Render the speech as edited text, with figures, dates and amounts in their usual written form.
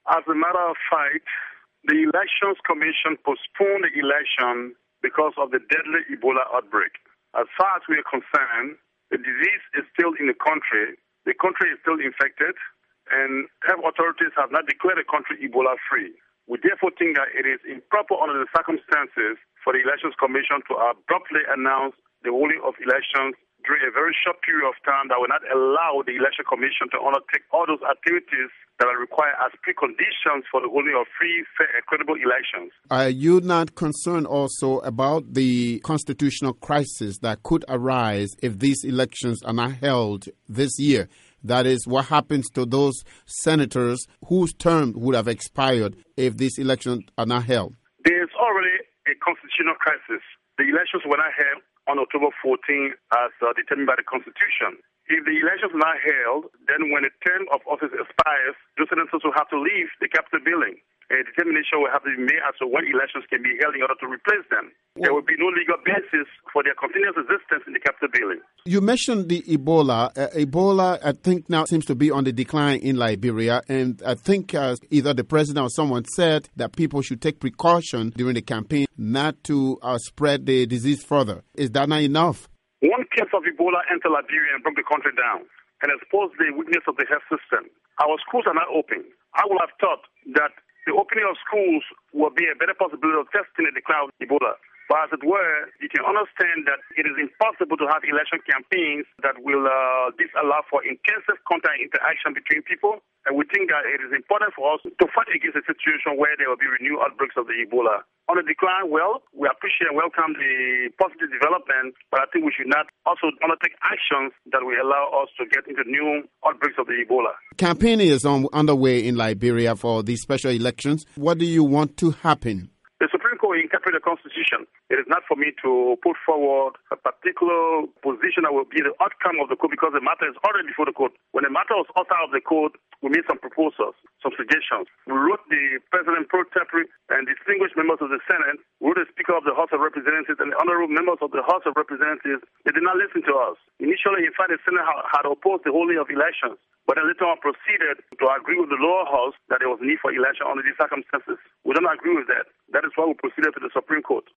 As a matter of fact, the Elections Commission postponed the election because of the deadly Ebola outbreak. As far as we are concerned, the disease is still in the country is still infected, and health authorities have not declared the country Ebola-free. We therefore think that it is improper under the circumstances for the Elections Commission to abruptly announce the holding of elections during a very short period of time that will not allow the Election Commission to undertake all those activities that are required as preconditions for the holding of free, fair, and credible elections. Are you not concerned also about the constitutional crisis that could arise if these elections are not held this year? That is, what happens to those senators whose term would have expired if these elections are not held? There is already a constitutional crisis. The elections were not held on October 14 as determined by the Constitution. If the elections are not held, then when the term of office expires, those senators will have to leave the Capitol building. A determination will have to be made as to when elections can be held in order to replace them. There will be no legal basis for their continuous existence in the Capitol building. You mentioned the Ebola. Ebola, I think, now seems to be on the decline in Liberia. And I think either the president or someone said that people should take precaution during the campaign not to spread the disease further. Is that not enough? One case of Ebola entered Liberia and broke the country down and exposed the weakness of the health system. Our schools are not open. I would have thought that the opening of schools will be a better possibility of testing the decline of Ebola. But as it were, you can understand that it is impossible to have election campaigns that will disallow for intensive contact interaction between people. And we think that it is important for us to fight against a situation where there will be renewed outbreaks of the Ebola. On the decline, well, we appreciate and welcome the positive development, but I think we should not also undertake actions that will allow us to get into new outbreaks of the Ebola. Campaigning is underway in Liberia for these special elections. What do you want to happen? The Supreme Court interpreted the Constitution. It is not for me to put forward a particular position that will be the outcome of the court because the matter is already before the court. When the matter was outside of the court, we made some proposals, some suggestions. We wrote the President pro tempore and distinguished members of the Senate, we wrote the Speaker of the House of Representatives and the honorable members of the House of Representatives. They did not listen to us. Initially, in fact, the Senate had opposed the holding of elections, but then later on proceeded to agree with the lower house that there was need for election under these circumstances. We don't agree with that. That is why we proceeded to the Supreme Court.